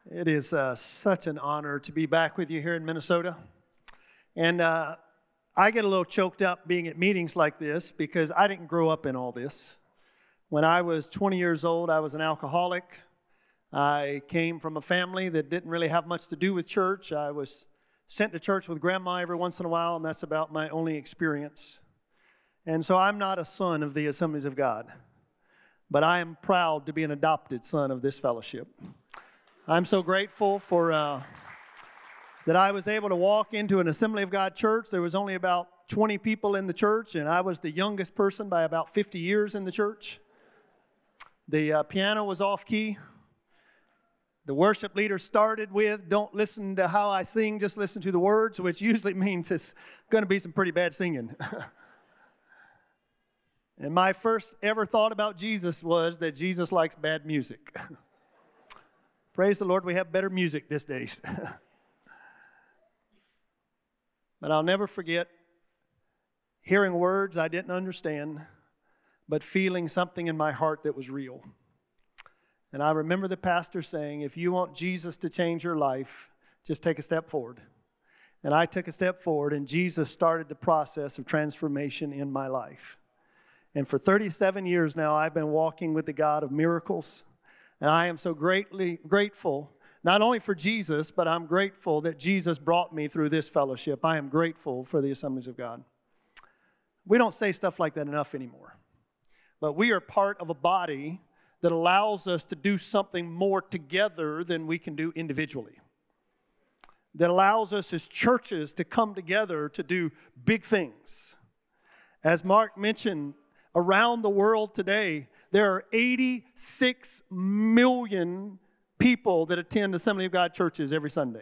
It is such an honor to be back with you here in Minnesota. And I get a little choked up being at meetings like this because I didn't grow up in all this. When I was 20 years old, I was an alcoholic. I came from a family that didn't really have much to do with church. I was sent to church with grandma every once in a while, and that's about my only experience. And so I'm not a son of the Assemblies of God, but I am proud to be an adopted son of this fellowship. I'm so grateful for that I was able to walk into an Assembly of God church. There was only about 20 people in the church, and I was the youngest person by about 50 years in the church. The piano was off key. The worship leader started with, "Don't listen to how I sing, just listen to the words," which usually means it's going to be some pretty bad singing. And my first ever thought about Jesus was that Jesus likes bad music. Praise the Lord, we have better music these days. But I'll never forget hearing words I didn't understand, but feeling something in my heart that was real. And I remember the pastor saying, "If you want Jesus to change your life, just take a step forward." And I took a step forward, and Jesus started the process of transformation in my life. And for 37 years now, I've been walking with the God of miracles. And I am so grateful, not only for Jesus, but I'm grateful that Jesus brought me through this fellowship. I am grateful for the Assemblies of God. We don't say stuff like that enough anymore. But we are part of a body that allows us to do something more together than we can do individually. That allows us as churches to come together to do big things. As Mark mentioned, around the world today, there are 86 million people that attend Assembly of God churches every Sunday.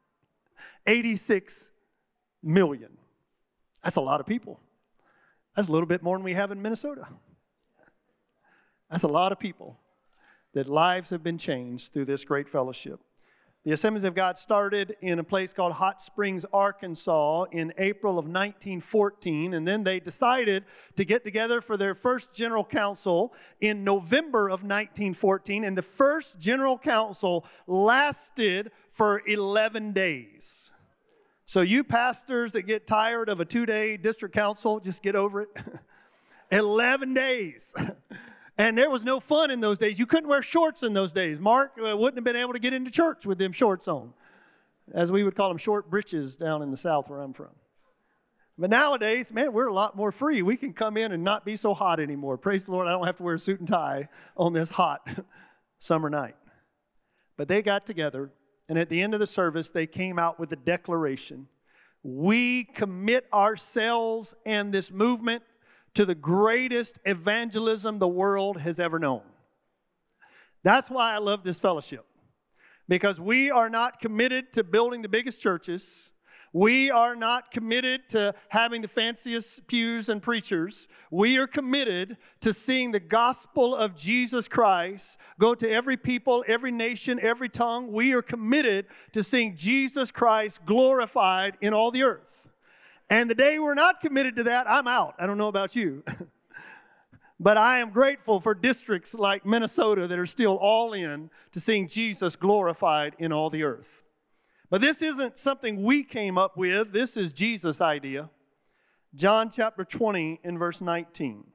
86 million. That's a lot of people. That's a little bit more than we have in Minnesota. That's a lot of people that lives have been changed through this great fellowship. The Assemblies of God started in a place called Hot Springs, Arkansas in April of 1914, and then they decided to get together for their first General Council in November of 1914, and the first General Council lasted for 11 days. So you pastors that get tired of a 2-day district council, just get over it. 11 days. And there was no fun in those days. You couldn't wear shorts in those days. Mark wouldn't have been able to get into church with them shorts on. As we would call them, short breeches down in the South where I'm from. But nowadays, man, we're a lot more free. We can come in and not be so hot anymore. Praise the Lord, I don't have to wear a suit and tie on this hot summer night. But they got together, and at the end of the service, they came out with a declaration. We commit ourselves and this movement to the greatest evangelism the world has ever known. That's why I love this fellowship. Because we are not committed to building the biggest churches. We are not committed to having the fanciest pews and preachers. We are committed to seeing the gospel of Jesus Christ go to every people, every nation, every tongue. We are committed to seeing Jesus Christ glorified in all the earth. And the day we're not committed to that, I'm out. I don't know about you. But I am grateful for districts like Minnesota that are still all in to seeing Jesus glorified in all the earth. But this isn't something we came up with. This is Jesus' idea. John chapter 20 and verse 19.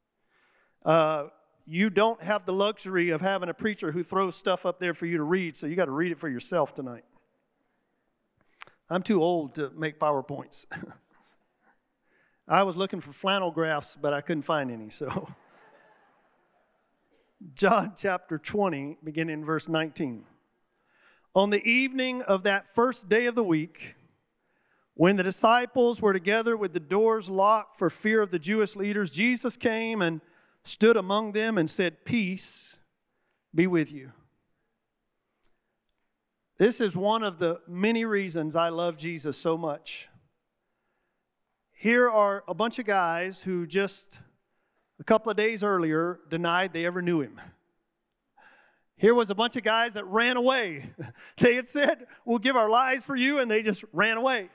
You don't have the luxury of having a preacher who throws stuff up there for you to read, so you got to read it for yourself tonight. I'm too old to make PowerPoints. I was looking for flannel graphs, but I couldn't find any. So, John chapter 20, beginning in verse 19. On the evening of that first day of the week, when the disciples were together with the doors locked for fear of the Jewish leaders, Jesus came and stood among them and said, "Peace be with you." This is one of the many reasons I love Jesus so much. Here are a bunch of guys who just a couple of days earlier denied they ever knew him. Here was a bunch of guys that ran away. They had said, "We'll give our lives for you," and they just ran away.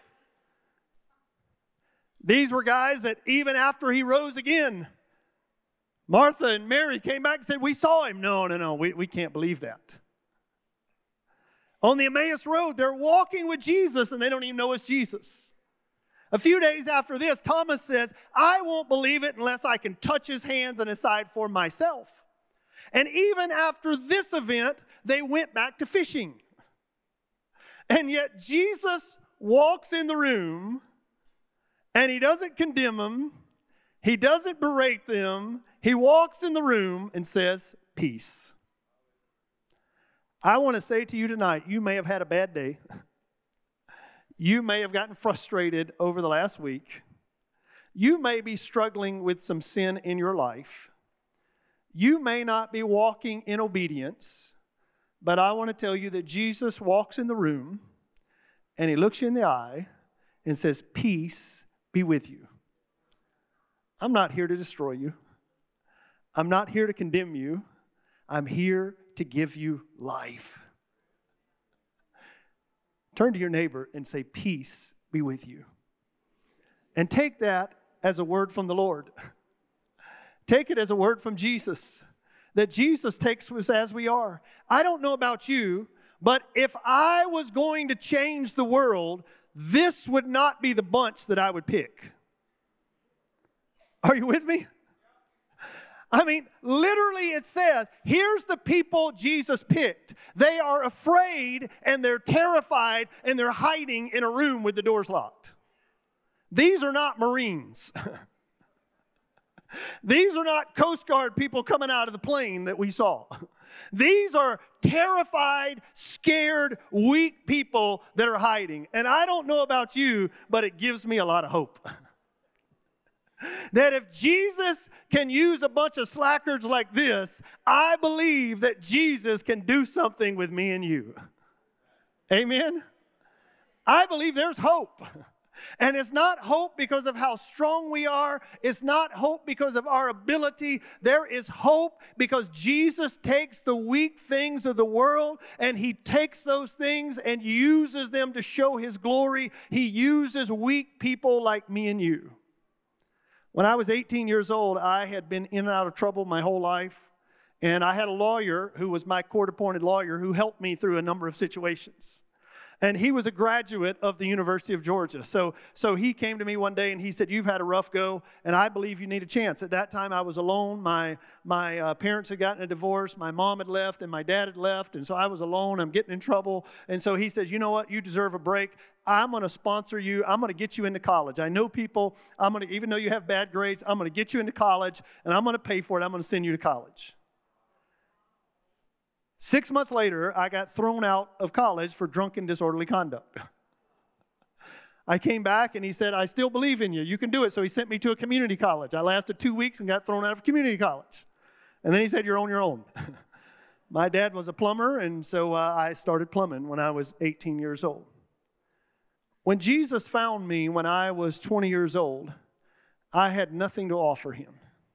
These were guys that even after he rose again, Martha and Mary came back and said, "We saw him." No, we can't believe that. On the Emmaus Road, they're walking with Jesus and they don't even know it's Jesus. A few days after this, Thomas says, I won't believe it unless I can touch his hands and his side for myself. And even after this event, they went back to fishing. And yet Jesus walks in the room and he doesn't condemn them. He doesn't berate them. He walks in the room and says, peace. I want to say to you tonight, you may have had a bad day. You may have gotten frustrated over the last week. You may be struggling with some sin in your life. You may not be walking in obedience, but I want to tell you that Jesus walks in the room and he looks you in the eye and says, peace be with you. I'm not here to destroy you. I'm not here to condemn you. I'm here to give you life. Turn to your neighbor and say, peace be with you. And take that as a word from the Lord. Take it as a word from Jesus, that Jesus takes us as we are. I don't know about you, but if I was going to change the world, this would not be the bunch that I would pick. Are you with me? I mean, literally it says, here's the people Jesus picked. They are afraid and they're terrified and they're hiding in a room with the doors locked. These are not Marines. These are not Coast Guard people coming out of the plane that we saw. These are terrified, scared, weak people that are hiding. And I don't know about you, but it gives me a lot of hope. That if Jesus can use a bunch of slackers like this, I believe that Jesus can do something with me and you. Amen? I believe there's hope. And it's not hope because of how strong we are. It's not hope because of our ability. There is hope because Jesus takes the weak things of the world and he takes those things and uses them to show his glory. He uses weak people like me and you. When I was 18 years old, I had been in and out of trouble my whole life. And I had a lawyer who was my court-appointed lawyer who helped me through a number of situations. And he was a graduate of the University of Georgia. So he came to me one day and he said, you've had a rough go, and I believe you need a chance. At that time, I was alone. My parents had gotten a divorce. My mom had left and my dad had left. And so I was alone. I'm getting in trouble. And so he says, you know what? You deserve a break. I'm going to sponsor you. I'm going to get you into college. I know people. Even though you have bad grades, I'm going to get you into college, and I'm going to pay for it. I'm going to send you to college. 6 months later, I got thrown out of college for drunken, disorderly conduct. I came back and he said, I still believe in you. You can do it. So he sent me to a community college. I lasted 2 weeks and got thrown out of community college. And then he said, you're on your own. My dad was a plumber, and so I started plumbing when I was 18 years old. When Jesus found me when I was 20 years old, I had nothing to offer him.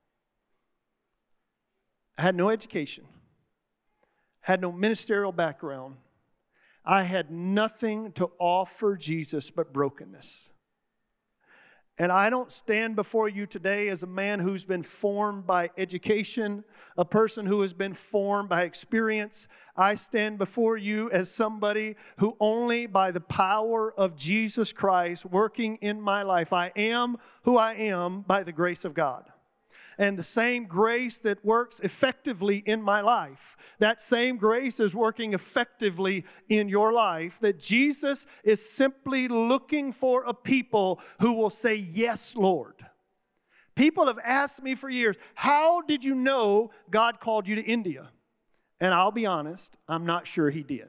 I had no education. Had no ministerial background. I had nothing to offer Jesus but brokenness. And I don't stand before you today as a man who's been formed by education, a person who has been formed by experience. I stand before you as somebody who only by the power of Jesus Christ working in my life, I am who I am by the grace of God. And the same grace that works effectively in my life, that same grace is working effectively in your life, that Jesus is simply looking for a people who will say, yes, Lord. People have asked me for years, how did you know God called you to India? And I'll be honest, I'm not sure he did.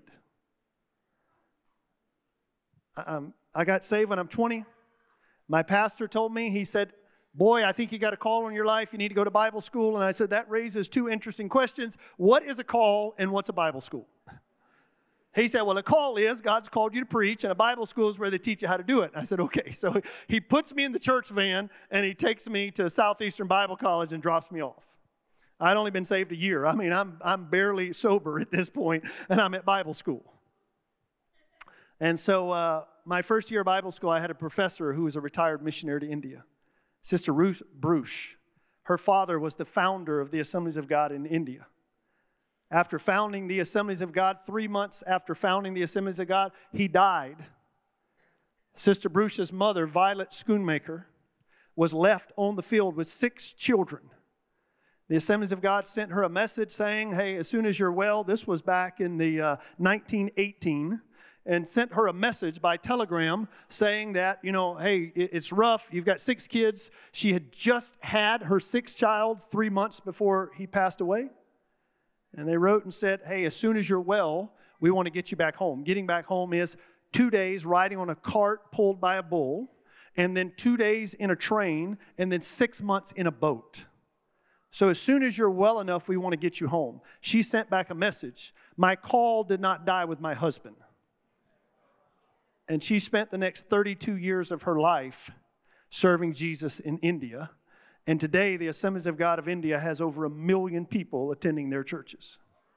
I got saved when I'm 20. My pastor told me, he said, boy, I think you got a call on your life. You need to go to Bible school. And I said, that raises two interesting questions. What is a call and what's a Bible school? He said, well, a call is God's called you to preach, and a Bible school is where they teach you how to do it. I said, okay. So he puts me in the church van, and he takes me to Southeastern Bible College and drops me off. I'd only been saved a year. I mean, I'm barely sober at this point, and I'm at Bible school. And so my first year of Bible school, I had a professor who was a retired missionary to India. Sister Ruth Bruce. Her father was the founder of the Assemblies of God in India. after founding the Assemblies of God. 3 months after founding the Assemblies of God, he died. Sister Bruce's mother, Violet Schoonmaker, was left on the field with 6 children. The Assemblies of God sent her a message saying, hey, as soon as you're well, this was back in the 1918, and sent her a message by telegram saying that, hey, it's rough. You've got 6 kids. She had just had her 6th child 3 months before he passed away. And they wrote and said, hey, as soon as you're well, we want to get you back home. Getting back home is 2 days riding on a cart pulled by a bull, and then 2 days in a train, and then 6 months in a boat. So as soon as you're well enough, we want to get you home. She sent back a message. My call did not die with my husband. And she spent the next 32 years of her life serving Jesus in India. And today, the Assemblies of God of India has over 1 million people attending their churches.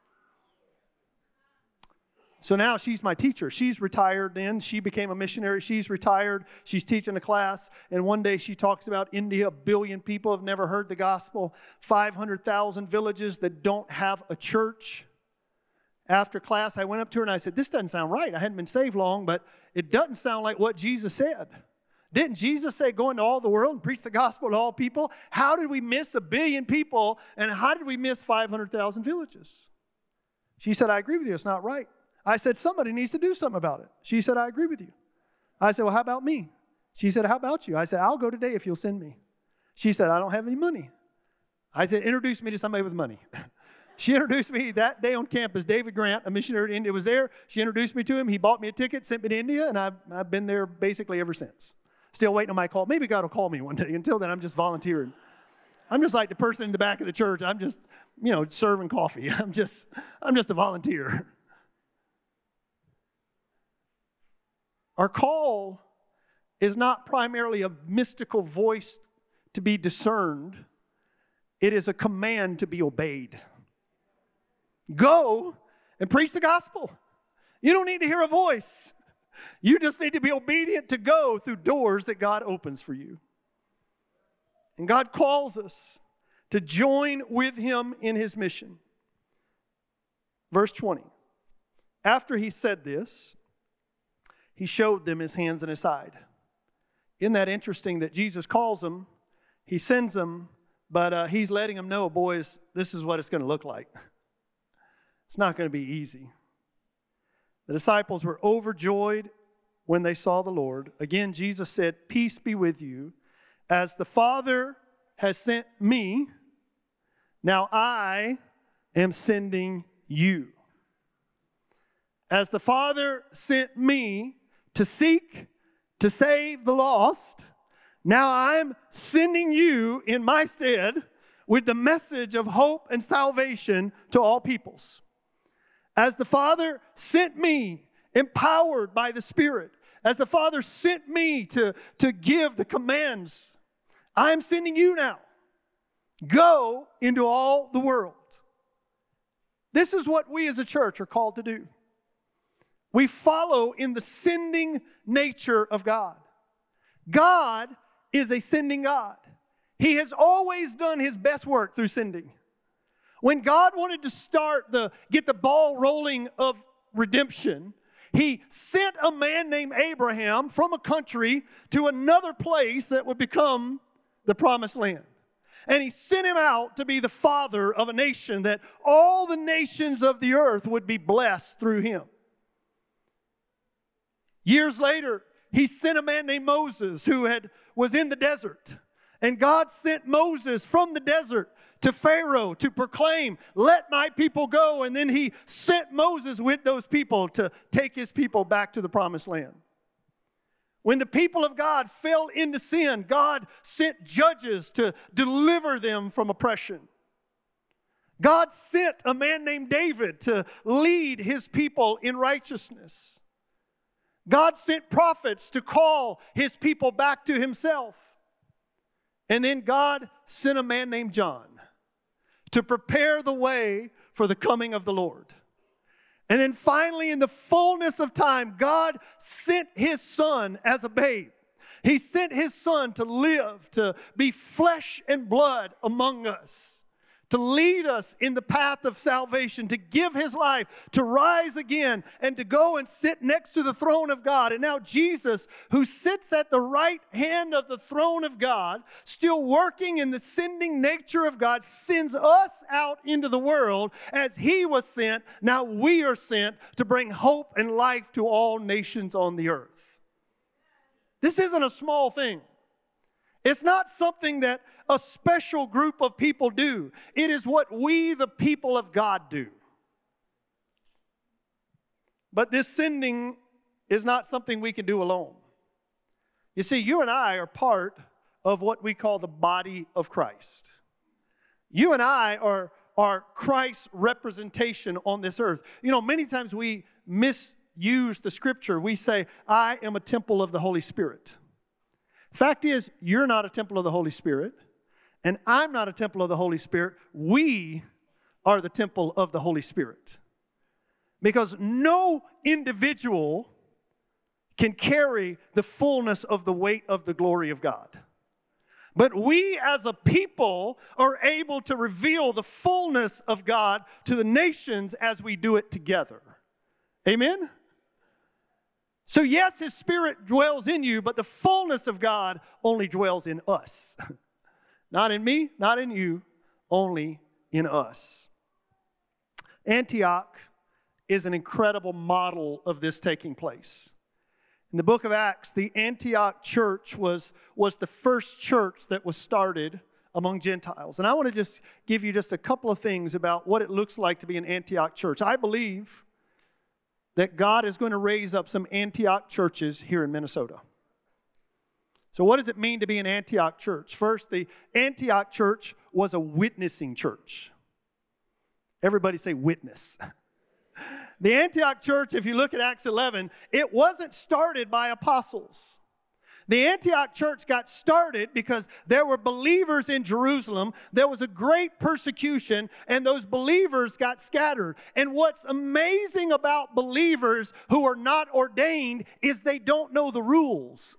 So now she's my teacher. She's retired then. She became a missionary. She's retired. She's teaching a class. And one day she talks about India. 1 billion people have never heard the gospel. 500,000 villages that don't have a church. After class, I went up to her and I said, this doesn't sound right. I hadn't been saved long, but it doesn't sound like what Jesus said. Didn't Jesus say, go into all the world and preach the gospel to all people? How did we miss 1 billion people? And how did we miss 500,000 villages? She said, I agree with you. It's not right. I said, somebody needs to do something about it. She said, I agree with you. I said, well, how about me? She said, how about you? I said, I'll go today if you'll send me. She said, I don't have any money. I said, introduce me to somebody with money. She introduced me that day on campus. David Grant, a missionary to India, was there. She introduced me to him. He bought me a ticket, sent me to India, and I've been there basically ever since. Still waiting on my call. Maybe God will call me one day. Until then, I'm just volunteering. I'm just like the person in the back of the church. I'm just, serving coffee. I'm just a volunteer. Our call is not primarily a mystical voice to be discerned. It is a command to be obeyed. Go and preach the gospel. You don't need to hear a voice. You just need to be obedient to go through doors that God opens for you. And God calls us to join with him in his mission. Verse 20. After he said this, he showed them his hands and his side. Isn't that interesting that Jesus calls them, he sends them, but he's letting them know, boys, this is what it's going to look like. It's not going to be easy. The disciples were overjoyed when they saw the Lord. Again, Jesus said, peace be with you. As the Father has sent me, now I am sending you. As the Father sent me to seek, to save the lost, now I'm sending you in my stead with the message of hope and salvation to all peoples. As the Father sent me, empowered by the Spirit, as the Father sent me to give the commands, I'm sending you now. Go into all the world. This is what we as a church are called to do. We follow in the sending nature of God. God is a sending God. He has always done his best work through sending. When God wanted to get the ball rolling of redemption, he sent a man named Abraham from a country to another place that would become the promised land. And he sent him out to be the father of a nation that all the nations of the earth would be blessed through him. Years later, he sent a man named Moses who was in the desert. And God sent Moses from the desert to Pharaoh to proclaim, let my people go. And then he sent Moses with those people to take his people back to the promised land. When the people of God fell into sin, God sent judges to deliver them from oppression. God sent a man named David to lead his people in righteousness. God sent prophets to call his people back to himself. And then God sent a man named John to prepare the way for the coming of the Lord. And then finally, in the fullness of time, God sent his son as a babe. He sent his son to live, to be flesh and blood among us, to lead us in the path of salvation, to give his life, to rise again, and to go and sit next to the throne of God. And now Jesus, who sits at the right hand of the throne of God, still working in the sending nature of God, sends us out into the world as he was sent. Now we are sent to bring hope and life to all nations on the earth. This isn't a small thing. It's not something that a special group of people do. It is what we, the people of God, do. But this sending is not something we can do alone. You see, you and I are part of what we call the body of Christ. You and I are Christ's representation on this earth. You know, many times we misuse the scripture. We say, I am a temple of the Holy Spirit. Fact is, you're not a temple of the Holy Spirit, and I'm not a temple of the Holy Spirit. We are the temple of the Holy Spirit. Because no individual can carry the fullness of the weight of the glory of God. But we as a people are able to reveal the fullness of God to the nations as we do it together. Amen? So yes, his Spirit dwells in you, but the fullness of God only dwells in us. Not in me, not in you, only in us. Antioch is an incredible model of this taking place. In the book of Acts, the Antioch church was the first church that was started among Gentiles. And I want to just give you just a couple of things about what it looks like to be an Antioch church. I believe that God is going to raise up some Antioch churches here in Minnesota. So what does it mean to be an Antioch church? First, the Antioch church was a witnessing church. Everybody say witness. The Antioch church, if you look at Acts 11, it wasn't started by apostles. The Antioch church got started because there were believers in Jerusalem. There was a great persecution, and those believers got scattered. And what's amazing about believers who are not ordained is they don't know the rules.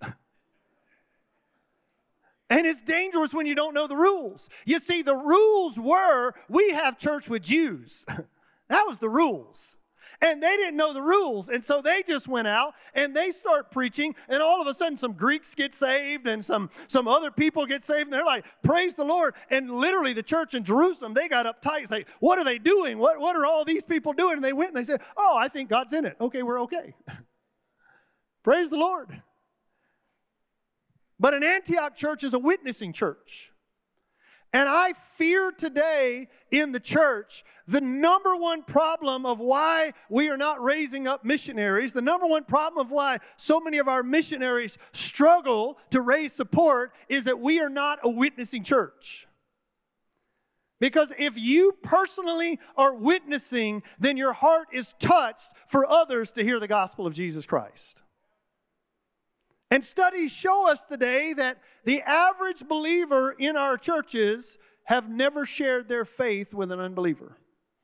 And it's dangerous when you don't know the rules. You see, the rules were, we have church with Jews. That was the rules. And they didn't know the rules. And so they just went out and they start preaching. And all of a sudden some Greeks get saved and some other people get saved. And they're like, praise the Lord. And literally the church in Jerusalem, they got uptight and say, what are they doing? What are all these people doing? And they went and they said, oh, I think God's in it. Okay, we're okay. Praise the Lord. But an Antioch church is a witnessing church. And I fear today in the church, the number one problem of why we are not raising up missionaries, the number one problem of why so many of our missionaries struggle to raise support is that we are not a witnessing church. Because if you personally are witnessing, then your heart is touched for others to hear the gospel of Jesus Christ. And studies show us today that the average believer in our churches have never shared their faith with an unbeliever.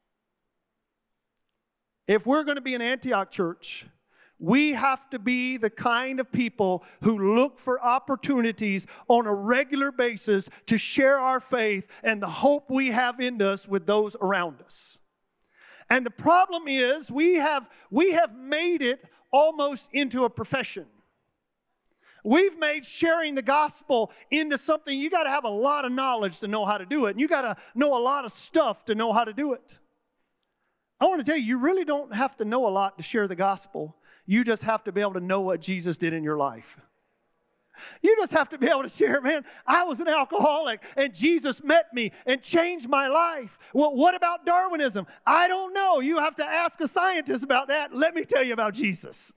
If we're going to be an Antioch church, we have to be the kind of people who look for opportunities on a regular basis to share our faith and the hope we have in us with those around us. And the problem is we have made it almost into a profession. We've made sharing the gospel into something you got to have a lot of knowledge to know how to do it. And you got to know a lot of stuff to know how to do it. I want to tell you, you really don't have to know a lot to share the gospel. You just have to be able to know what Jesus did in your life. You just have to be able to share, man, I was an alcoholic and Jesus met me and changed my life. Well, what about Darwinism? I don't know. You have to ask a scientist about that. Let me tell you about Jesus.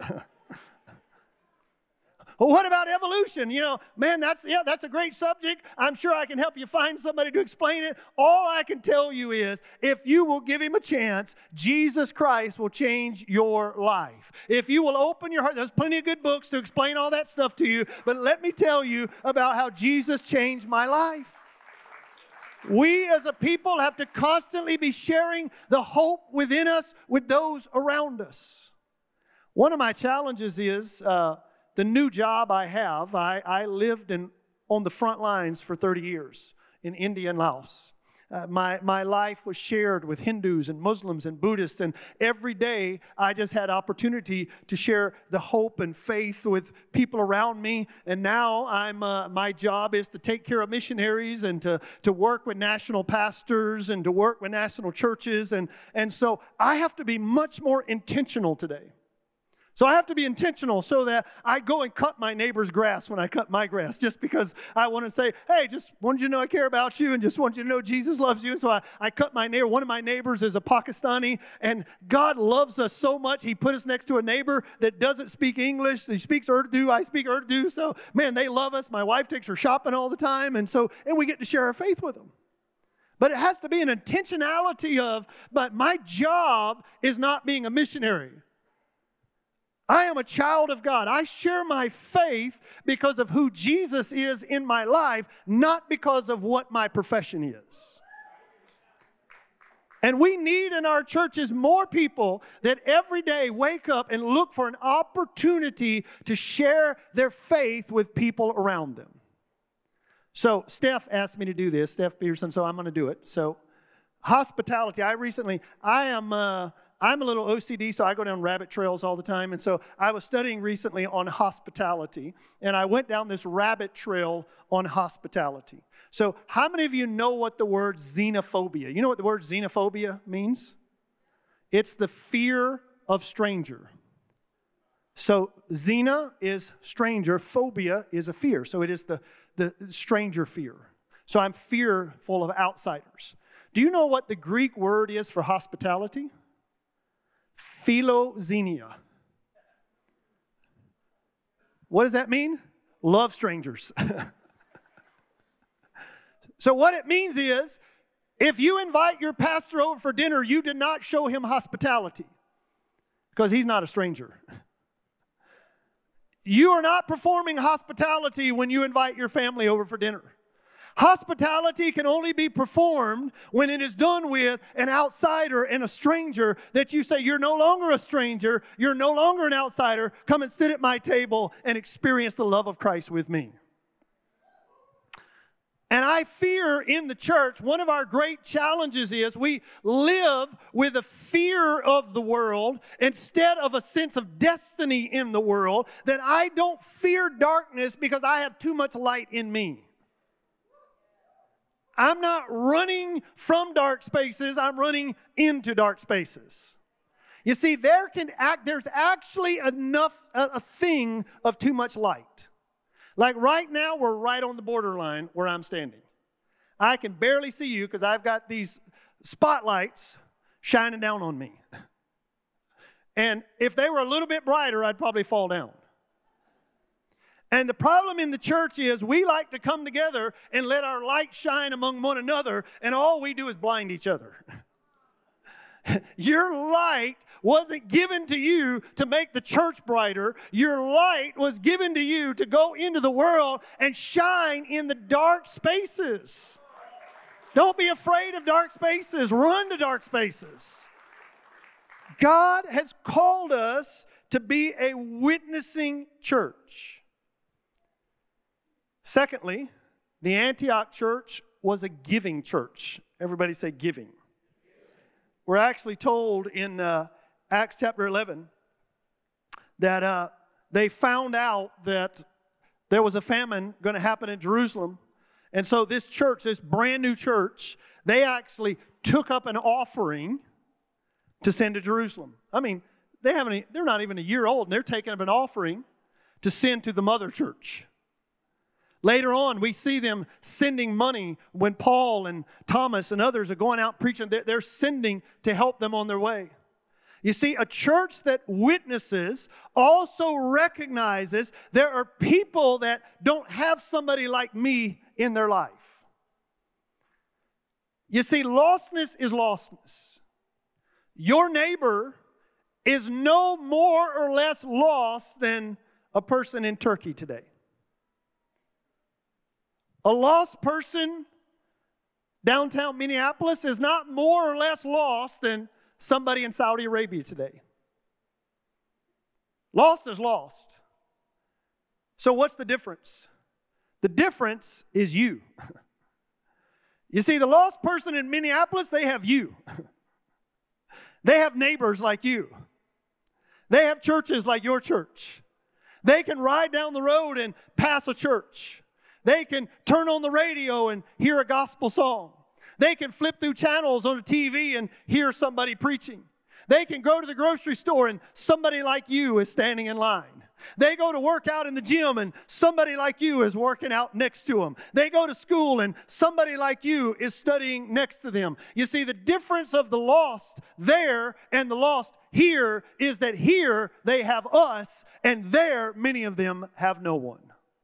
Well, what about evolution? You know, man, that's a great subject. I'm sure I can help you find somebody to explain it. All I can tell you is, if you will give him a chance, Jesus Christ will change your life. If you will open your heart, there's plenty of good books to explain all that stuff to you, but let me tell you about how Jesus changed my life. We as a people have to constantly be sharing the hope within us with those around us. One of my challenges is the new job I have. I lived on the front lines for 30 years in India and Laos. My life was shared with Hindus and Muslims and Buddhists, and every day I just had opportunity to share the hope and faith with people around me. And now my job is to take care of missionaries and to work with national pastors and to work with national churches. And so I have to be much more intentional today. So I have to be intentional so that I go and cut my neighbor's grass when I cut my grass, just because I want to say, hey, just wanted you to know I care about you and just want you to know Jesus loves you. And so I cut my neighbor. One of my neighbors is a Pakistani, and God loves us so much, He put us next to a neighbor that doesn't speak English. He speaks Urdu. I speak Urdu. So, man, they love us. My wife takes her shopping all the time, and we get to share our faith with them. But it has to be an intentionality but my job is not being a missionary. I am a child of God. I share my faith because of who Jesus is in my life, not because of what my profession is. And we need in our churches more people that every day wake up and look for an opportunity to share their faith with people around them. So Steph asked me to do this, Steph Peterson, so I'm going to do it. So hospitality, I'm a little OCD, so I go down rabbit trails all the time. And so I was studying recently on hospitality, and I went down this rabbit trail on hospitality. So how many of you know what the word xenophobia? You know what the word xenophobia means? It's the fear of stranger. So xena is stranger, phobia is a fear. So it is the stranger fear. So I'm fearful of outsiders. Do you know what the Greek word is for hospitality? Philoxenia. What does that mean? Love strangers. So what it means is, if you invite your pastor over for dinner, you did not show him hospitality because he's not a stranger. You are not performing hospitality when you invite your family over for dinner. Hospitality can only be performed when it is done with an outsider and a stranger, that you say, you're no longer a stranger, you're no longer an outsider, come and sit at my table and experience the love of Christ with me. And I fear in the church, one of our great challenges is we live with a fear of the world instead of a sense of destiny in the world, that I don't fear darkness because I have too much light in me. I'm not running from dark spaces, I'm running into dark spaces. You see, there's actually a thing of too much light. Like right now, we're right on the borderline where I'm standing. I can barely see you because I've got these spotlights shining down on me. And if they were a little bit brighter, I'd probably fall down. And the problem in the church is we like to come together and let our light shine among one another, and all we do is blind each other. Your light wasn't given to you to make the church brighter. Your light was given to you to go into the world and shine in the dark spaces. Don't be afraid of dark spaces. Run to dark spaces. God has called us to be a witnessing church. Secondly, the Antioch church was a giving church. Everybody say giving. We're actually told in Acts chapter 11 that they found out that there was a famine going to happen in Jerusalem. And so this church, this brand new church, they actually took up an offering to send to Jerusalem. I mean, they're not even a year old, and they're taking up an offering to send to the mother church. Later on, we see them sending money when Paul and Thomas and others are going out preaching. They're sending to help them on their way. You see, a church that witnesses also recognizes there are people that don't have somebody like me in their life. You see, lostness is lostness. Your neighbor is no more or less lost than a person in Turkey today. A lost person downtown Minneapolis is not more or less lost than somebody in Saudi Arabia today. Lost is lost. So what's the difference? The difference is you. You see, the lost person in Minneapolis, they have you. They have neighbors like you. They have churches like your church. They can ride down the road and pass a church. They can turn on the radio and hear a gospel song. They can flip through channels on the TV and hear somebody preaching. They can go to the grocery store and somebody like you is standing in line. They go to work out in the gym and somebody like you is working out next to them. They go to school and somebody like you is studying next to them. You see, the difference of the lost there and the lost here is that here they have us, and there many of them have no one.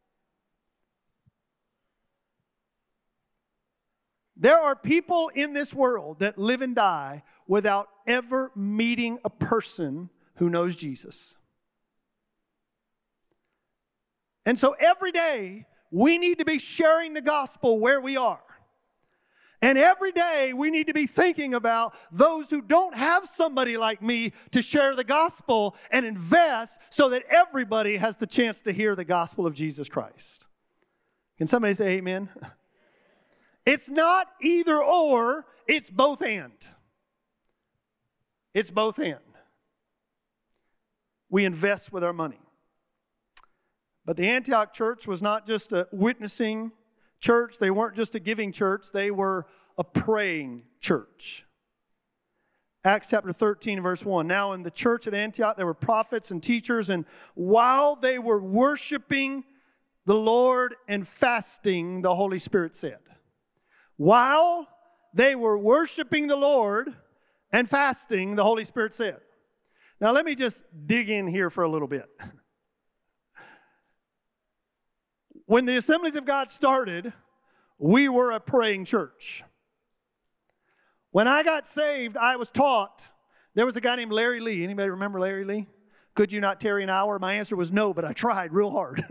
There are people in this world that live and die without ever meeting a person who knows Jesus. And so every day, we need to be sharing the gospel where we are. And every day, we need to be thinking about those who don't have somebody like me to share the gospel and invest so that everybody has the chance to hear the gospel of Jesus Christ. Can somebody say amen? It's not either or, it's both and. It's both and. We invest with our money. But the Antioch church was not just a witnessing church. They weren't just a giving church. They were a praying church. Acts chapter 13, verse 1. Now in the church at Antioch, there were prophets and teachers, and while they were worshiping the Lord and fasting, the Holy Spirit said. While they were worshiping the Lord and fasting, the Holy Spirit said. Now let me just dig in here for a little bit. When the Assemblies of God started, we were a praying church. When I got saved, I was taught, there was a guy named Larry Lee. Anybody remember Larry Lee? Could you not tarry an hour? My answer was no, but I tried real hard.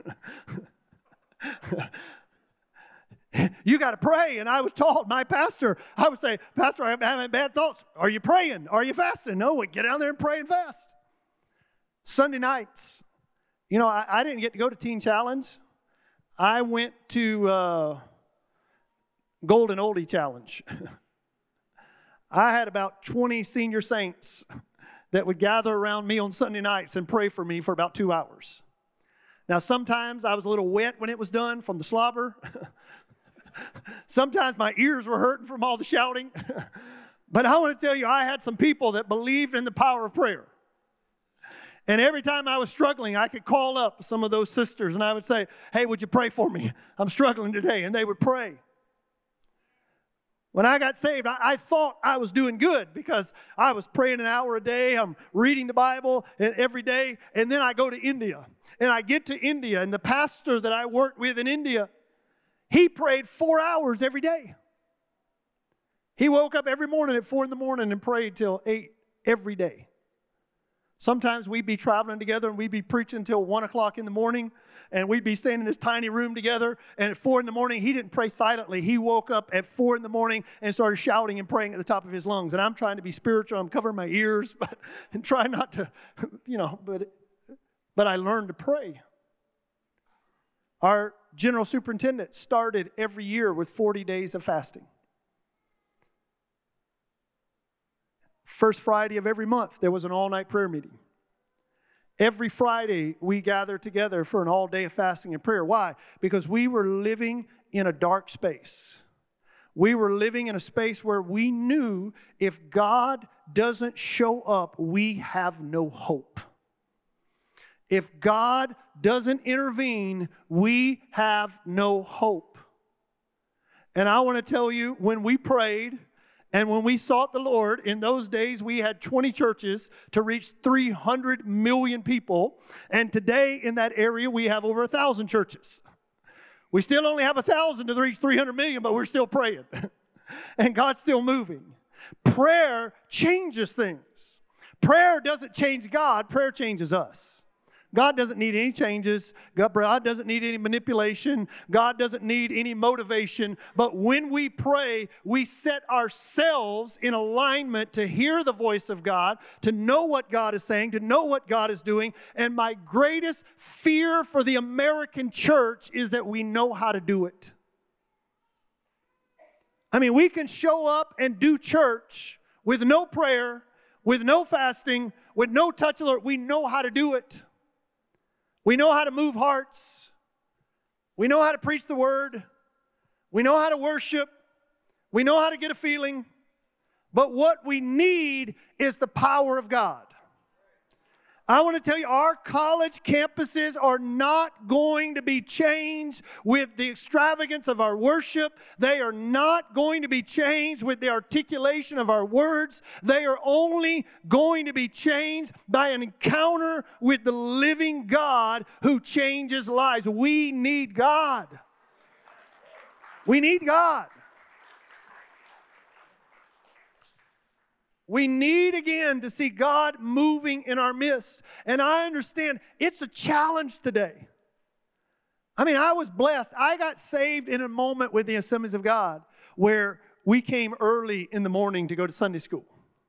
You got to pray. And I was taught, my pastor, I would say, Pastor, I'm having bad thoughts. Are you praying? Are you fasting? No, we get down there and pray and fast. Sunday nights, you know, I didn't get to go to Teen Challenge. I went to Golden Oldie Challenge. I had about 20 senior saints that would gather around me on Sunday nights and pray for me for about 2 hours. Now, sometimes I was a little wet when it was done from the slobber. Sometimes my ears were hurting from all the shouting. But I want to tell you, I had some people that believed in the power of prayer. And every time I was struggling, I could call up some of those sisters and I would say, hey, would you pray for me? I'm struggling today. And they would pray. When I got saved, I thought I was doing good because I was praying an hour a day. I'm reading the Bible every day. And then I go to India. And I get to India, and the pastor that I worked with in India, he prayed 4 hours every day. He woke up every morning at 4 in the morning and prayed till 8 every day. Sometimes we'd be traveling together and we'd be preaching till 1 o'clock in the morning, and we'd be staying in this tiny room together. And at 4 in the morning, he didn't pray silently. He woke up at 4 in the morning and started shouting and praying at the top of his lungs. And I'm trying to be spiritual. I'm covering my ears and trying not to, but I learned to pray. Our general superintendent started every year with 40 days of fasting. First Friday of every month, there was an all-night prayer meeting. Every Friday, we gathered together for an all-day of fasting and prayer. Why? Because we were living in a dark space. We were living in a space where we knew if God doesn't show up, we have no hope. If God doesn't intervene, we have no hope. And I want to tell you, when we prayed, and when we sought the Lord, in those days we had 20 churches to reach 300 million people. And today in that area we have over 1,000 churches. We still only have 1,000 to reach 300 million, but we're still praying. And God's still moving. Prayer changes things. Prayer doesn't change God, prayer changes us. God doesn't need any changes. God doesn't need any manipulation. God doesn't need any motivation. But when we pray, we set ourselves in alignment to hear the voice of God, to know what God is saying, to know what God is doing. And my greatest fear for the American church is that we know how to do it. I mean, we can show up and do church with no prayer, with no fasting, with no touch of the Lord. We know how to do it. We know how to move hearts. We know how to preach the word. We know how to worship. We know how to get a feeling. But what we need is the power of God. I want to tell you, our college campuses are not going to be changed with the extravagance of our worship. They are not going to be changed with the articulation of our words. They are only going to be changed by an encounter with the living God who changes lives. We need God. We need God. We need again to see God moving in our midst. And I understand it's a challenge today. I mean, I was blessed. I got saved in a moment with the Assemblies of God where we came early in the morning to go to Sunday school.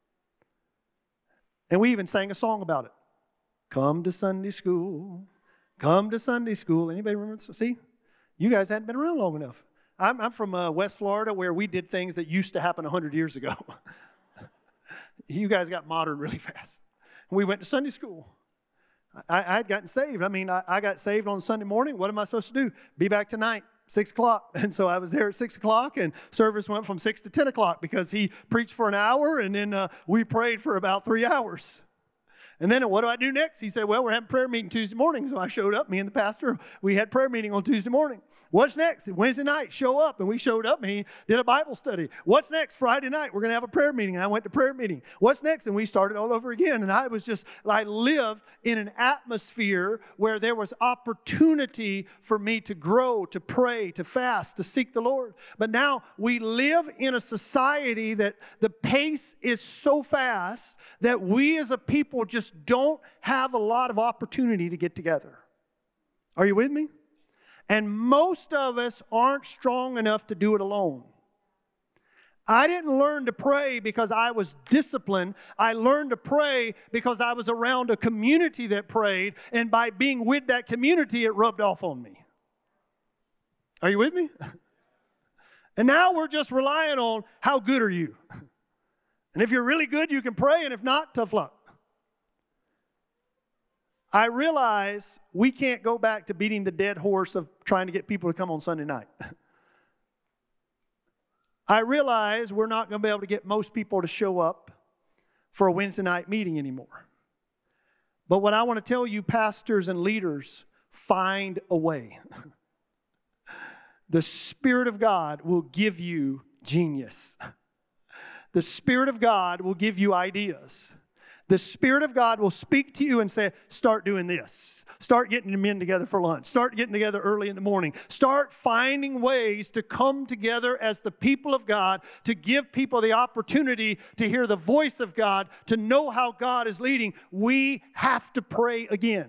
And we even sang a song about it. Come to Sunday school. Come to Sunday school. Anybody remember? See? You guys hadn't been around long enough. I'm from West Florida where we did things that used to happen 100 years ago. You guys got modern really fast. We went to Sunday school. I had gotten saved. I mean, I got saved on Sunday morning. What am I supposed to do? Be back tonight, 6 o'clock. And so I was there at 6 o'clock, and service went from 6 to 10 o'clock because he preached for an hour, and then we prayed for about 3 hours. And then what do I do next? He said, well, we're having prayer meeting Tuesday morning. So I showed up, me and the pastor, we had prayer meeting on Tuesday morning. What's next? Wednesday night, show up. And we showed up and he did a Bible study. What's next? Friday night, we're going to have a prayer meeting. And I went to prayer meeting. What's next? And we started all over again. And I lived in an atmosphere where there was opportunity for me to grow, to pray, to fast, to seek the Lord. But now we live in a society that the pace is so fast that we as a people just don't have a lot of opportunity to get together. Are you with me? And most of us aren't strong enough to do it alone. I didn't learn to pray because I was disciplined. I learned to pray because I was around a community that prayed, and by being with that community, it rubbed off on me. Are you with me? And now we're just relying on how good are you? And if you're really good, you can pray, and if not, tough luck. I realize we can't go back to beating the dead horse of trying to get people to come on Sunday night. I realize we're not going to be able to get most people to show up for a Wednesday night meeting anymore. But what I want to tell you, pastors and leaders, find a way. The Spirit of God will give you genius. The Spirit of God will give you ideas. The Spirit of God will speak to you and say, start doing this. Start getting the men together for lunch. Start getting together early in the morning. Start finding ways to come together as the people of God, to give people the opportunity to hear the voice of God, to know how God is leading. We have to pray again.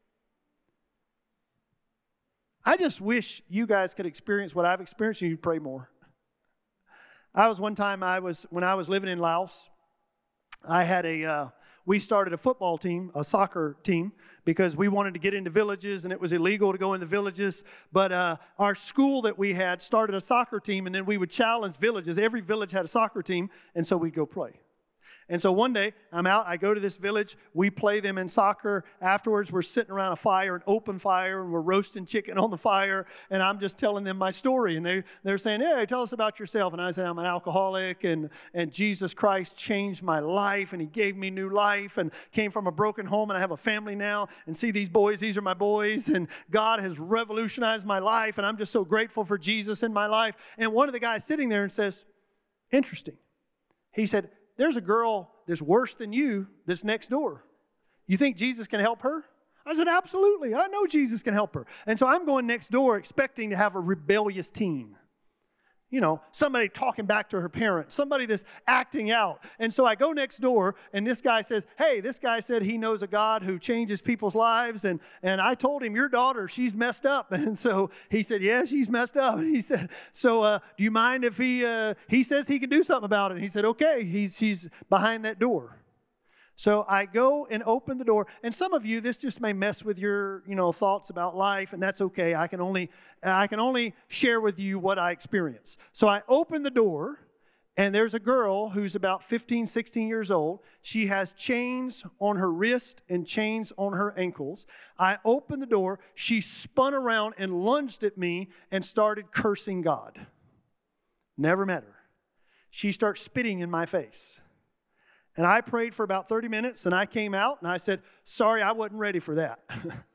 I just wish you guys could experience what I've experienced and you'd pray more. When I was living in Laos, I had we started a football team, a soccer team, because we wanted to get into villages, and it was illegal to go in the villages. But our school that we had started a soccer team, and then we would challenge villages. Every village had a soccer team, and so we'd go play. And so one day, I'm out, I go to this village, we play them in soccer. Afterwards, we're sitting around a fire, an open fire, and we're roasting chicken on the fire, and I'm just telling them my story. And they're saying, hey, tell us about yourself. And I say, I'm an alcoholic, and Jesus Christ changed my life, and he gave me new life, and came from a broken home, and I have a family now, and see these boys, these are my boys, and God has revolutionized my life, and I'm just so grateful for Jesus in my life. And one of the guys sitting there and says, interesting. He said, there's a girl that's worse than you that's next door. You think Jesus can help her? I said, absolutely. I know Jesus can help her. And so I'm going next door expecting to have a rebellious teen. You know, somebody talking back to her parents, somebody that's acting out. And so I go next door, and this guy says, hey, this guy said he knows a God who changes people's lives. And I told him, your daughter, she's messed up. And so he said, yeah, she's messed up. And he said, so do you mind if he says he can do something about it? And he said, okay, she's behind that door. So I go and open the door. And some of you, this just may mess with your, thoughts about life, and that's okay. I can only share with you what I experience. So I open the door, and there's a girl who's about 15, 16 years old. She has chains on her wrist and chains on her ankles. I opened the door. She spun around and lunged at me and started cursing God. Never met her. She starts spitting in my face. And I prayed for about 30 minutes, and I came out, and I said, sorry, I wasn't ready for that.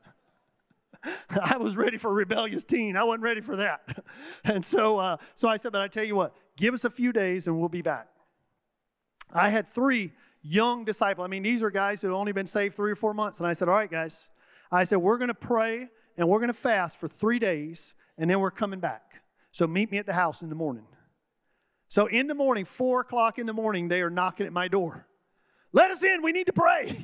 I was ready for a rebellious teen. I wasn't ready for that. And so I said, but I tell you what, give us a few days, and we'll be back. I had 3 young disciples. I mean, these are guys who had only been saved 3 or 4 months. And I said, all right, guys. I said, we're going to pray, and we're going to fast for 3 days, and then we're coming back. So meet me at the house in the morning. So in the morning, 4 o'clock in the morning, they are knocking at my door. Let us in. We need to pray.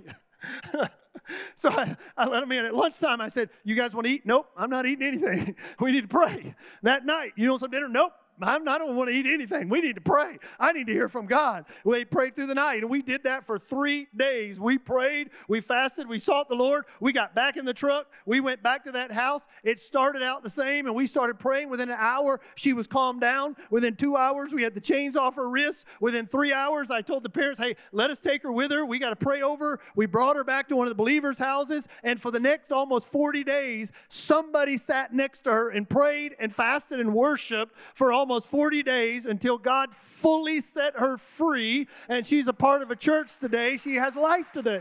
So I let them in. At lunchtime, I said, you guys want to eat? Nope, I'm not eating anything. We need to pray. That night, you want some dinner? Nope. I don't want to eat anything. We need to pray. I need to hear from God. We prayed through the night, and we did that for 3 days. We prayed, we fasted, we sought the Lord. We got back in the truck. We went back to that house. It started out the same, and we started praying. Within an hour, she was calmed down. Within 2 hours, we had the chains off her wrists. Within 3 hours, I told the parents, hey, let us take her with her. We got to pray over her. We brought her back to one of the believers' houses, and for the next almost 40 days, somebody sat next to her and prayed and fasted and worshiped for almost 40 days until God fully set her free, and she's a part of a church today. She has life today.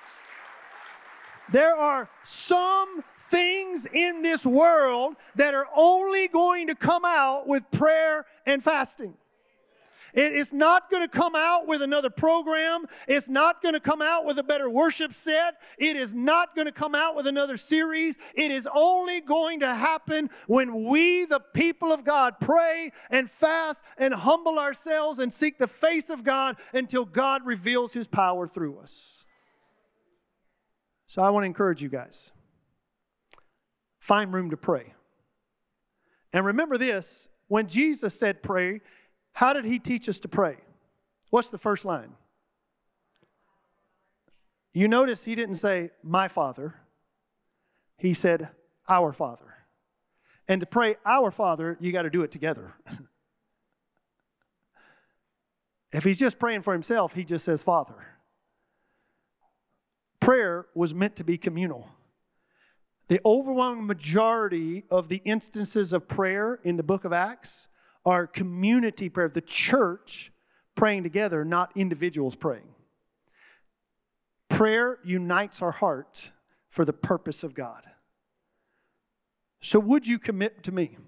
There are some things in this world that are only going to come out with prayer and fasting. It's not going to come out with another program. It's not going to come out with a better worship set. It is not going to come out with another series. It is only going to happen when we, the people of God, pray and fast and humble ourselves and seek the face of God until God reveals His power through us. So I want to encourage you guys. Find room to pray. And remember this, when Jesus said pray, how did He teach us to pray? What's the first line? You notice He didn't say, my Father. He said, our Father. And to pray our Father, you got to do it together. If He's just praying for Himself, He just says Father. Prayer was meant to be communal. The overwhelming majority of the instances of prayer in the book of Acts are community prayer, the church praying together, not individuals praying. Prayer unites our heart for the purpose of God. So would you commit to me?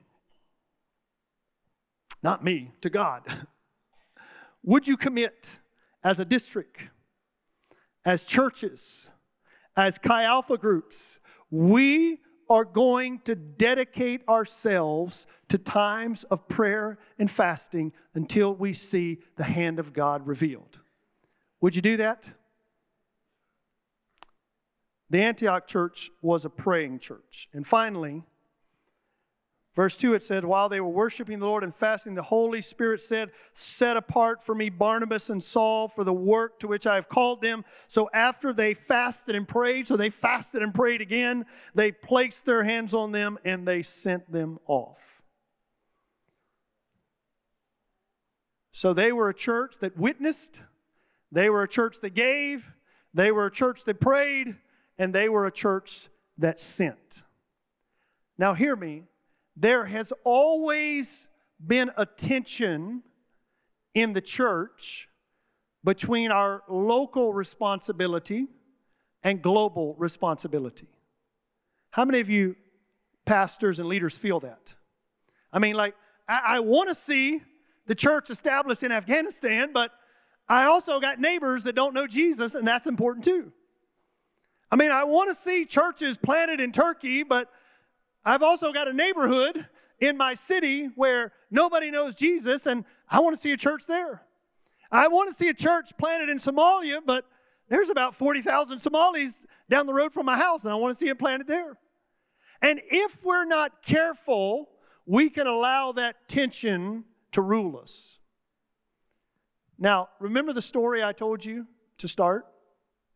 Not me, to God. Would you commit as a district, as churches, as Chi Alpha groups? We are going to dedicate ourselves to times of prayer and fasting until we see the hand of God revealed. Would you do that? The Antioch church was a praying church. And finally, verse 2, it said, while they were worshiping the Lord and fasting, the Holy Spirit said, set apart for me Barnabas and Saul for the work to which I have called them. So after they fasted and prayed, so they fasted and prayed again, they placed their hands on them and they sent them off. So they were a church that witnessed, they were a church that gave, they were a church that prayed, and they were a church that sent. Now hear me. There has always been a tension in the church between our local responsibility and global responsibility. How many of you pastors and leaders feel that? I mean, I want to see the church established in Afghanistan, but I also got neighbors that don't know Jesus, and that's important too. I mean, I want to see churches planted in Turkey, but I've also got a neighborhood in my city where nobody knows Jesus, and I want to see a church there. I want to see a church planted in Somalia, but there's about 40,000 Somalis down the road from my house, and I want to see it planted there. And if we're not careful, we can allow that tension to rule us. Now, remember the story I told you to start?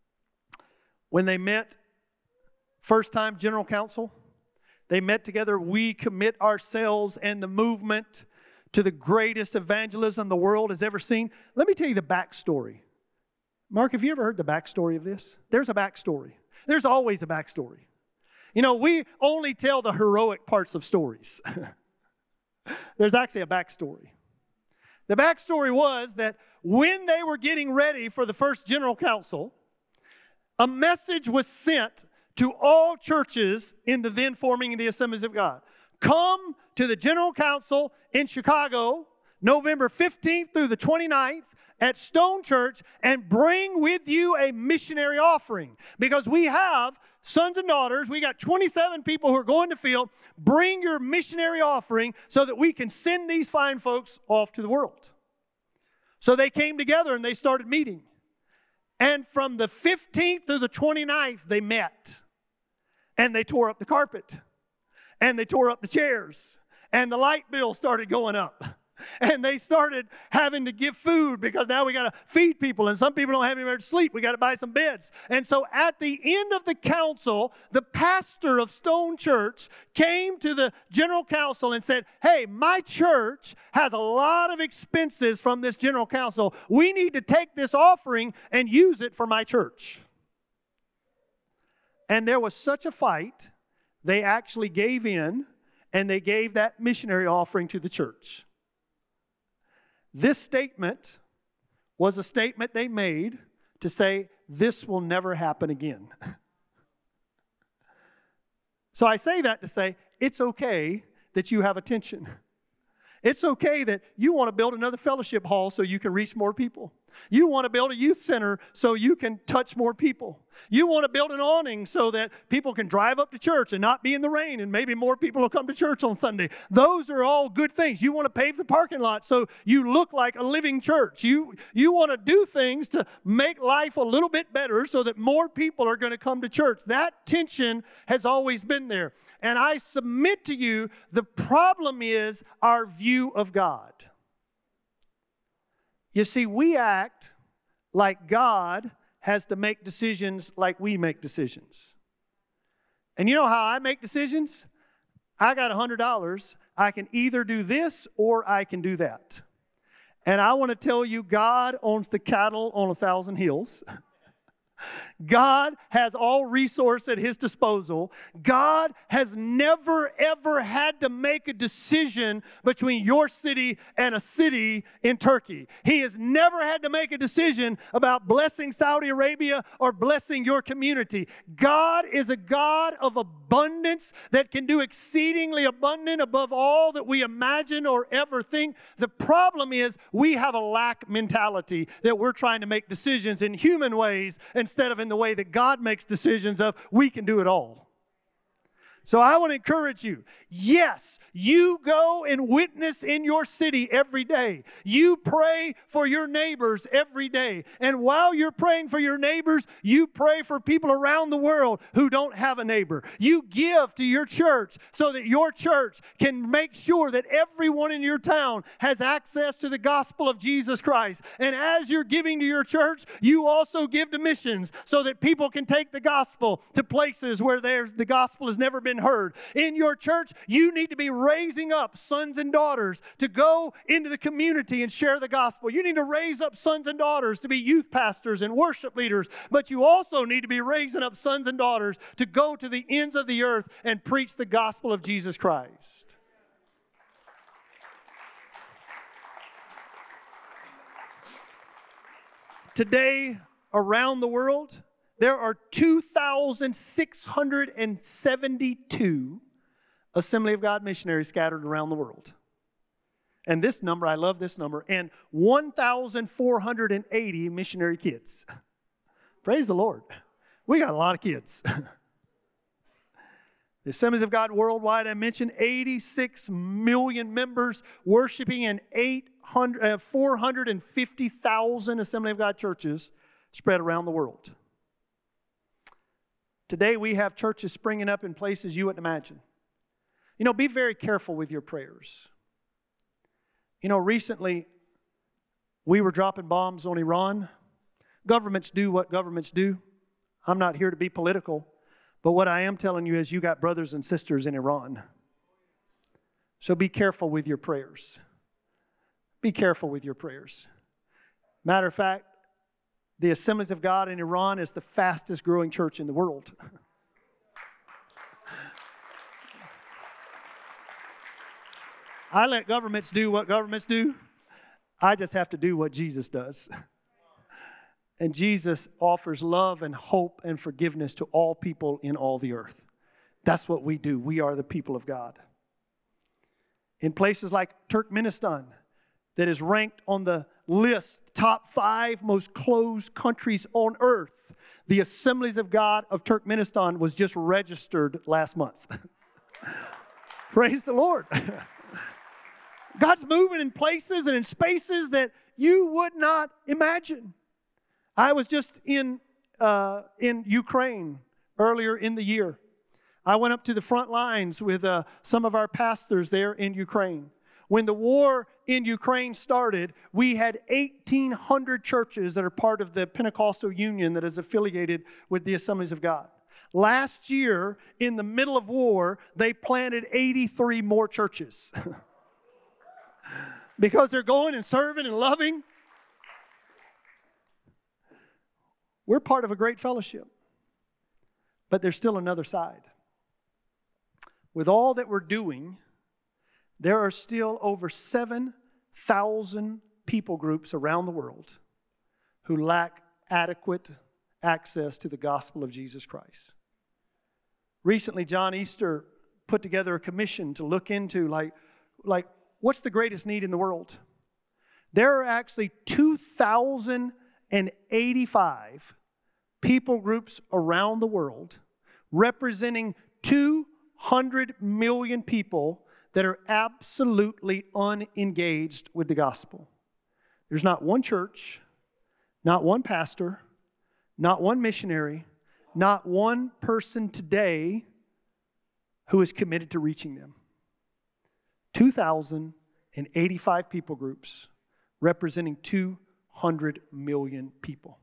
When they met, first time General Council, they met together. We commit ourselves and the movement to the greatest evangelism the world has ever seen. Let me tell you the backstory. Mark, have you ever heard the backstory of this? There's a backstory. There's always a backstory. You know, we only tell the heroic parts of stories. There's actually a backstory. The backstory was that when they were getting ready for the first General Council, a message was sent to all churches in the then forming the Assemblies of God. Come to the General Council in Chicago, November 15th through the 29th at Stone Church, and bring with you a missionary offering. Because we have sons and daughters, we got 27 people who are going to field. Bring your missionary offering so that we can send these fine folks off to the world. So they came together and they started meeting. And from the 15th to the 29th, they met. And they tore up the carpet. And they tore up the chairs. And the light bill started going up. And they started having to give food because now we got to feed people. And some people don't have anywhere to sleep. We got to buy some beds. And so at the end of the council, the pastor of Stone Church came to the General Council and said, hey, my church has a lot of expenses from this General Council. We need to take this offering and use it for my church. And there was such a fight, they actually gave in, and they gave that missionary offering to the church. This statement was a statement they made to say, this will never happen again. So I say that to say, it's okay that you have a tension. It's okay that you want to build another fellowship hall so you can reach more people. You want to build a youth center so you can touch more people. You want to build an awning so that people can drive up to church and not be in the rain, and maybe more people will come to church on Sunday. Those are all good things. You want to pave the parking lot so you look like a living church. You want to do things to make life a little bit better so that more people are going to come to church. That tension has always been there. And I submit to you, the problem is our view of God. You see, we act like God has to make decisions like we make decisions. And you know how I make decisions? I got $100. I can either do this or I can do that. And I want to tell you, God owns the cattle on 1,000 hills. God has all resource at His disposal. God has never, ever had to make a decision between your city and a city in Turkey. He has never had to make a decision about blessing Saudi Arabia or blessing your community. God is a God of abundance that can do exceedingly abundant above all that we imagine or ever think. The problem is we have a lack mentality that we're trying to make decisions in human ways instead of in the way that God makes decisions of, we can do it all. So I want to encourage you. Yes, you go and witness in your city every day. You pray for your neighbors every day. And while you're praying for your neighbors, you pray for people around the world who don't have a neighbor. You give to your church so that your church can make sure that everyone in your town has access to the gospel of Jesus Christ. And as you're giving to your church, you also give to missions so that people can take the gospel to places where the gospel has never been heard. In your church, you need to be raising up sons and daughters to go into the community and share the gospel. You need to raise up sons and daughters to be youth pastors and worship leaders, but you also need to be raising up sons and daughters to go to the ends of the earth and preach the gospel of Jesus Christ. Today, around the world, there are 2,672 Assembly of God missionaries scattered around the world. And this number, I love this number, and 1,480 missionary kids. Praise the Lord. We got a lot of kids. The Assemblies of God worldwide, I mentioned 86 million members worshiping in 450,000 Assembly of God churches spread around the world. Today we have churches springing up in places you wouldn't imagine. You know, be very careful with your prayers. You know, recently we were dropping bombs on Iran. Governments do what governments do. I'm not here to be political, but what I am telling you is you got brothers and sisters in Iran. So be careful with your prayers. Be careful with your prayers. Matter of fact, the Assemblies of God in Iran is the fastest growing church in the world. I let governments do what governments do. I just have to do what Jesus does. And Jesus offers love and hope and forgiveness to all people in all the earth. That's what we do. We are the people of God. In places like Turkmenistan, that is ranked on the list, top 5 most closed countries on earth, the Assemblies of God of Turkmenistan was just registered last month. Praise the Lord. God's moving in places and in spaces that you would not imagine. I was just in Ukraine earlier in the year. I went up to the front lines with some of our pastors there in Ukraine. When the war in Ukraine started, we had 1,800 churches that are part of the Pentecostal Union that is affiliated with the Assemblies of God. Last year, in the middle of war, they planted 83 more churches. Because they're going and serving and loving. We're part of a great fellowship. But there's still another side. With all that we're doing, there are still over 7,000 people groups around the world who lack adequate access to the gospel of Jesus Christ. Recently, John Easter put together a commission to look into like what's the greatest need in the world? There are actually 2,085 people groups around the world representing 200 million people that are absolutely unengaged with the gospel. There's not one church, not one pastor, not one missionary, not one person today who is committed to reaching them. 2,085 people groups representing 200 million people.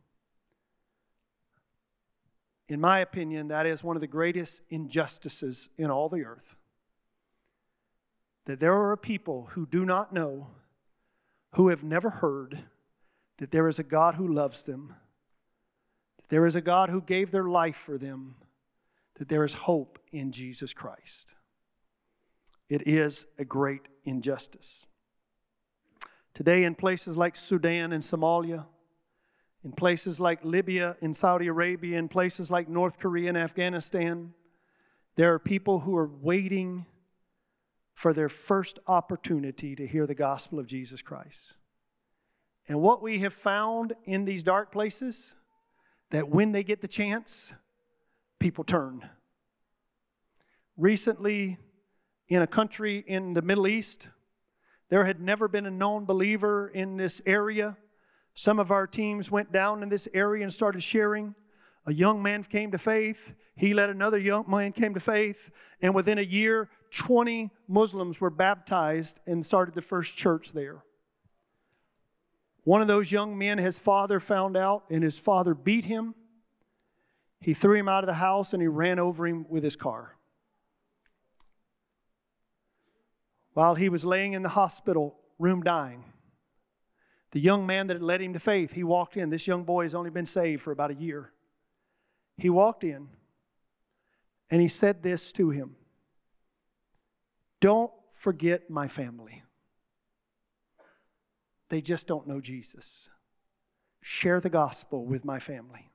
In my opinion, that is one of the greatest injustices in all the earth. That there are people who do not know, who have never heard that there is a God who loves them, that there is a God who gave their life for them, that there is hope in Jesus Christ. It is a great injustice. Today, in places like Sudan and Somalia, in places like Libya and Saudi Arabia, in places like North Korea and Afghanistan, there are people who are waiting for their first opportunity to hear the gospel of Jesus Christ. And what we have found in these dark places, that when they get the chance, people turn. Recently, in a country in the Middle East, there had never been a known believer in this area. Some of our teams went down in this area and started sharing. A young man came to faith. He led another young man came to faith. And within a year, 20 Muslims were baptized and started the first church there. One of those young men, his father found out, and his father beat him. He threw him out of the house and he ran over him with his car. While he was laying in the hospital room dying, the young man that had led him to faith, he walked in. This young boy has only been saved for about a year. He walked in and he said this to him: "Don't forget my family. They just don't know Jesus. Share the gospel with my family."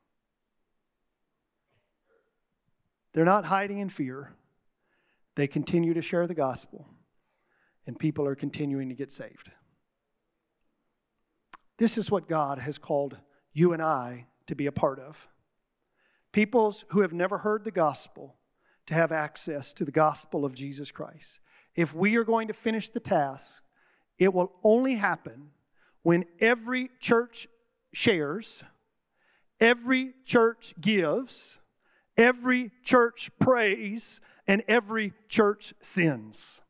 They're not hiding in fear. They continue to share the gospel, and people are continuing to get saved. This is what God has called you and I to be a part of. Peoples who have never heard the gospel to have access to the gospel of Jesus Christ. If we are going to finish the task, it will only happen when every church shares, every church gives, every church prays, and every church sins.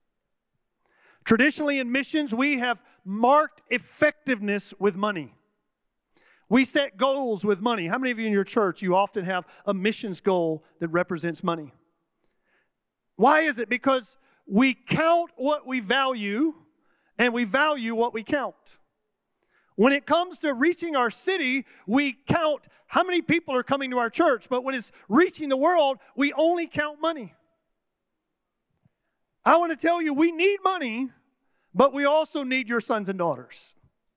Traditionally in missions, we have marked effectiveness with money. We set goals with money. How many of you in your church, you often have a missions goal that represents money? Why is it? Because we count what we value, and we value what we count. When it comes to reaching our city, we count how many people are coming to our church. But when it's reaching the world, we only count money. I want to tell you, we need money, but we also need your sons and daughters.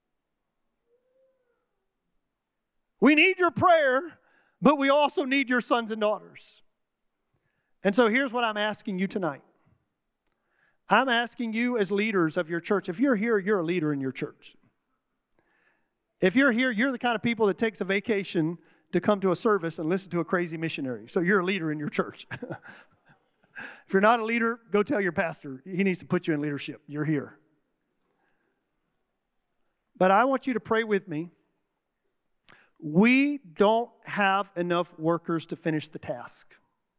We need your prayer, but we also need your sons and daughters. And so here's what I'm asking you tonight. I'm asking you as leaders of your church. If you're here, you're a leader in your church. If you're here, you're the kind of people that takes a vacation to come to a service and listen to a crazy missionary. So you're a leader in your church. If you're not a leader, go tell your pastor. He needs to put you in leadership. You're here. But I want you to pray with me. We don't have enough workers to finish the task.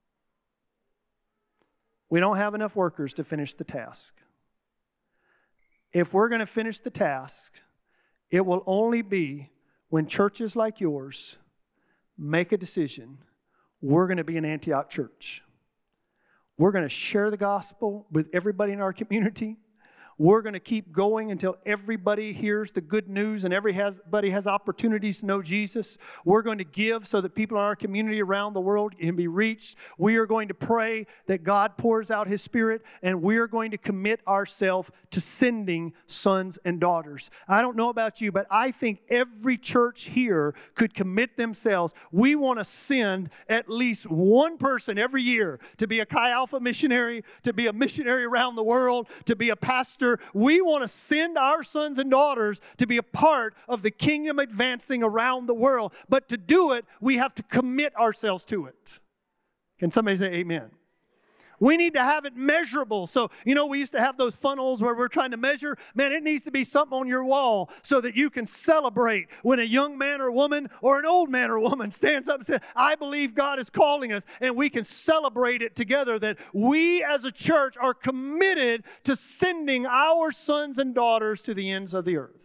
We don't have enough workers to finish the task. If we're going to finish the task, it will only be when churches like yours make a decision. We're going to be an Antioch church. We're going to share the gospel with everybody in our community. We're going to keep going until everybody hears the good news and everybody has opportunities to know Jesus. We're going to give so that people in our community around the world can be reached. We are going to pray that God pours out His Spirit, and we are going to commit ourselves to sending sons and daughters. I don't know about you, but I think every church here could commit themselves. We want to send at least one person every year to be a Chi Alpha missionary, to be a missionary around the world, to be a pastor. We want to send our sons and daughters to be a part of the kingdom advancing around the world. But to do it, we have to commit ourselves to it. Can somebody say amen? We need to have it measurable. So, we used to have those funnels where we're trying to measure. Man, it needs to be something on your wall so that you can celebrate when a young man or woman or an old man or woman stands up and says, I believe God is calling us, and we can celebrate it together, that we as a church are committed to sending our sons and daughters to the ends of the earth.